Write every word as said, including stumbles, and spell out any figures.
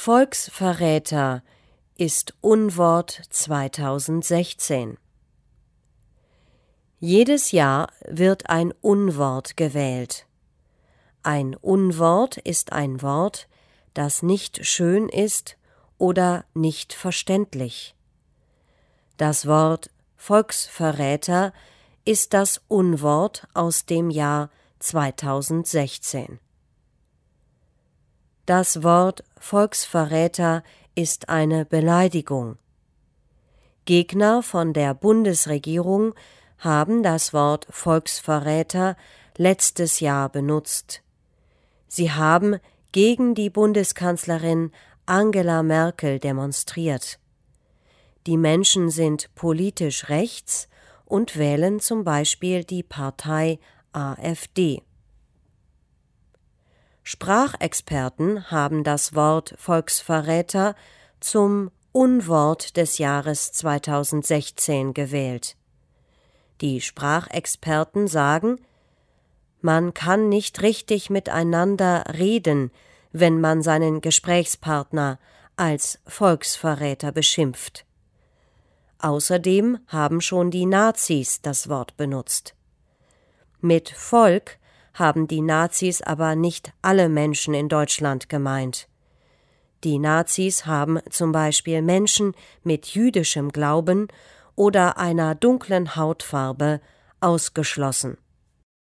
Volksverräter ist Unwort zweitausendsechzehn. Jedes Jahr wird ein Unwort gewählt. Ein Unwort ist ein Wort, das nicht schön ist oder nicht verständlich. Das Wort Volksverräter ist das Unwort aus dem Jahr zweitausendsechzehn. Das Wort Volksverräter ist eine Beleidigung. Gegner von der Bundesregierung haben das Wort Volksverräter letztes Jahr benutzt. Sie haben gegen die Bundeskanzlerin Angela Merkel demonstriert. Die Menschen sind politisch rechts und wählen zum Beispiel die Partei AfD. Sprachexperten haben das Wort Volksverräter zum Unwort des Jahres zweitausendsechzehn gewählt. Die Sprachexperten sagen, man kann nicht richtig miteinander reden, wenn man seinen Gesprächspartner als Volksverräter beschimpft. Außerdem haben schon die Nazis das Wort benutzt. Mit Volk haben die Nazis aber nicht alle Menschen in Deutschland gemeint. Die Nazis haben zum Beispiel Menschen mit jüdischem Glauben oder einer dunklen Hautfarbe ausgeschlossen.